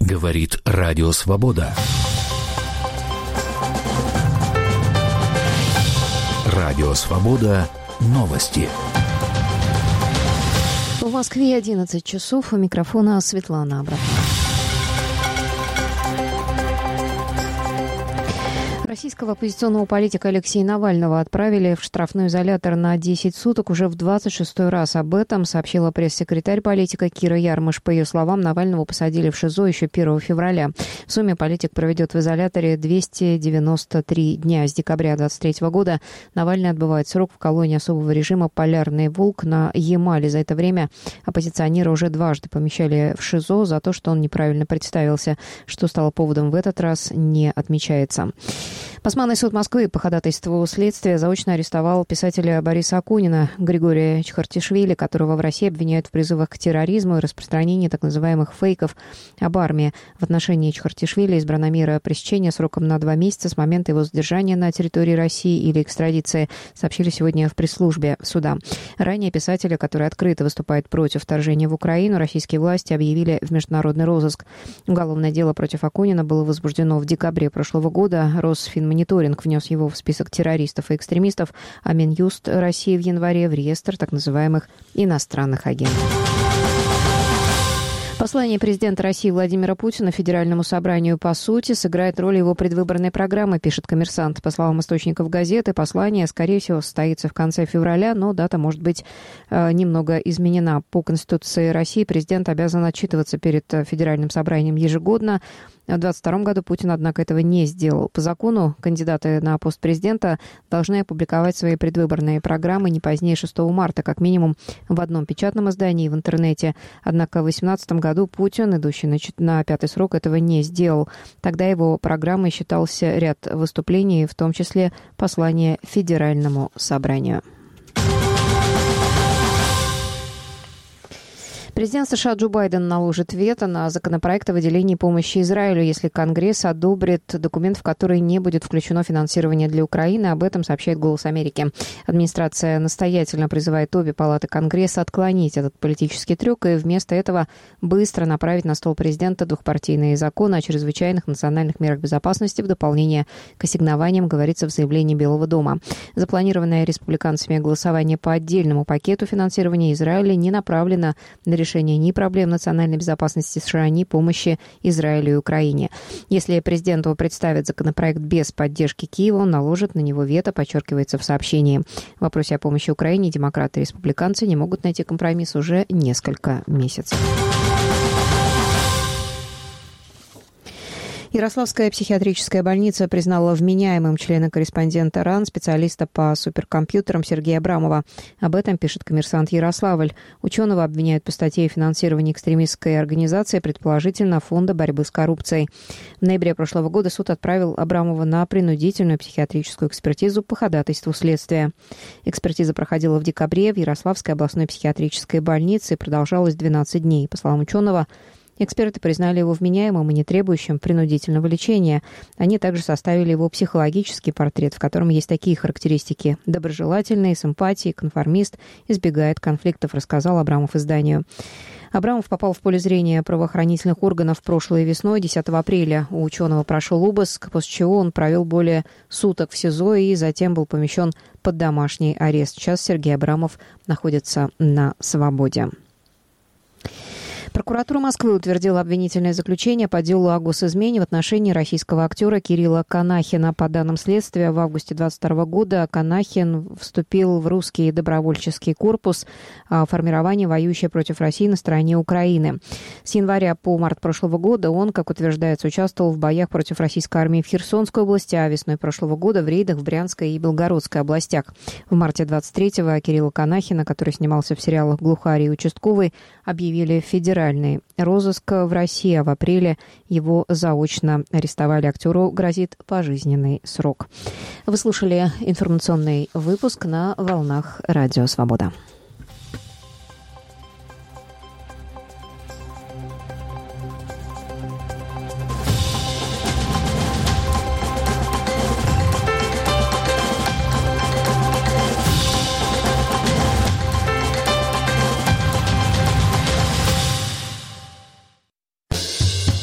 Говорит Радио Свобода. Радио Свобода. Новости. В Москве 11 часов. У микрофона Светлана Абрамова. Российского оппозиционного политика Алексея Навального отправили в штрафной изолятор на 10 суток уже в 26-й раз. Об этом сообщила пресс-секретарь политика Кира Ярмыш. По ее словам, Навального посадили в ШИЗО еще 1 февраля. В сумме политик проведет в изоляторе 293 дня. С декабря 2023 года Навальный отбывает срок в колонии особого режима «Полярный волк» на Ямале. За это время оппозиционера уже дважды помещали в ШИЗО за то, что он неправильно представился. Что стало поводом в этот раз, не отмечается. Басманный суд Москвы по ходатайству следствия заочно арестовал писателя Бориса Акунина Григория Чхартишвили, которого в России обвиняют в призывах к терроризму и распространении так называемых фейков об армии. В отношении Чхартишвили избрана мера пресечения сроком на 2 месяца с момента его задержания на территории России или экстрадиции, сообщили сегодня в пресс-службе суда. Ранее писателя, который открыто выступает против вторжения в Украину, российские власти объявили в международный розыск. Уголовное дело против Акунина было возбуждено в декабре прошлого года. Росфинмониторинг внес его в список террористов и экстремистов, а Минюст России в январе в реестр так называемых иностранных агентов. Послание президента России Владимира Путина Федеральному собранию по сути сыграет роль его предвыборной программы, пишет «Коммерсант». По словам источников газеты, послание, скорее всего, состоится в конце февраля, но дата может быть немного изменена. По Конституции России президент обязан отчитываться перед Федеральным собранием ежегодно. В 2022 году Путин, однако, этого не сделал. По закону кандидаты на пост президента должны опубликовать свои предвыборные программы не позднее 6 марта, как минимум в одном печатном издании и в интернете. Однако в 2018 году Путин, идущий на 5-й срок, этого не сделал. Тогда его программой считался ряд выступлений, в том числе послание Федеральному собранию. Президент США Джо Байден наложит вето на законопроект о выделении помощи Израилю, если Конгресс одобрит документ, в который не будет включено финансирование для Украины. Об этом сообщает «Голос Америки». Администрация настоятельно призывает обе палаты Конгресса отклонить этот политический трюк и вместо этого быстро направить на стол президента двухпартийные законы о чрезвычайных национальных мерах безопасности в дополнение к ассигнованиям, говорится в заявлении Белого дома. Запланированное республиканцами голосование по отдельному пакету финансирования Израиля не направлено на решение ни проблем национальной безопасности США, ни помощи Израилю и Украине. Если президенту представят законопроект без поддержки Киева, он наложит на него вето, подчеркивается в сообщении. В вопросе о помощи Украине демократы и республиканцы не могут найти компромисс уже несколько месяцев. Ярославская психиатрическая больница признала вменяемым члена-корреспондента РАН, специалиста по суперкомпьютерам Сергея Абрамова. Об этом пишет «Коммерсант Ярославль». Ученого обвиняют по статье финансирования экстремистской организации, предположительно Фонда борьбы с коррупцией. В ноябре прошлого года суд отправил Абрамова на принудительную психиатрическую экспертизу по ходатайству следствия. Экспертиза проходила в декабре в Ярославской областной психиатрической больнице и продолжалась 12 дней. По словам ученого, эксперты признали его вменяемым и не требующим принудительного лечения. Они также составили его психологический портрет, в котором есть такие характеристики: доброжелательный, с эмпатией, конформист, избегает конфликтов, рассказал Абрамов изданию. Абрамов попал в поле зрения правоохранительных органов прошлой весной, 10 апреля. У ученого прошел обыск, после чего он провел более суток в СИЗО и затем был помещен под домашний арест. Сейчас Сергей Абрамов находится на свободе. Прокуратура Москвы утвердила обвинительное заключение по делу о госизмене в отношении российского актера Кирилла Канахина. По данным следствия, в августе 2022 года Канахин вступил в русский добровольческий корпус формирования, воюющее против России на стороне Украины. С января по март прошлого года он, как утверждается, участвовал в боях против российской армии в Херсонской области, а весной прошлого года в рейдах в Брянской и Белгородской областях. В марте 23-го Кирилла Канахина, который снимался в сериалах «Глухарь» и «Участковый», объявили федеральный розыск в России, а в апреле его заочно арестовали. Актеру грозит пожизненный срок. Вы слушали информационный выпуск на волнах Радио Свобода.